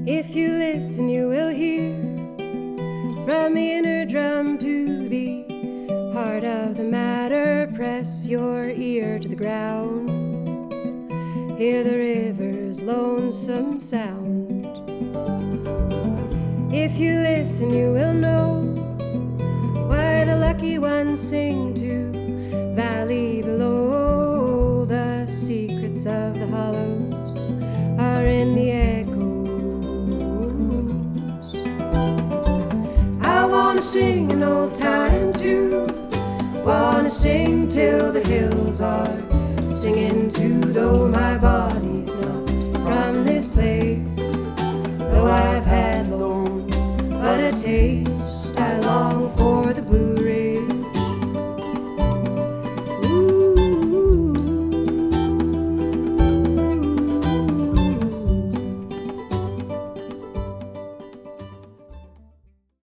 If you listen, you will hear from the inner drum to the heart of the matter. Press your ear to the ground. Hear the river's lonesome sound. If you listen, you will know why the lucky ones sing to valley below. The secrets of the hollows are in the echoes. I wanna sing an old time tune, wanna sing till the hills are singing too. Though my body's not from this place, though I've had long but a taste,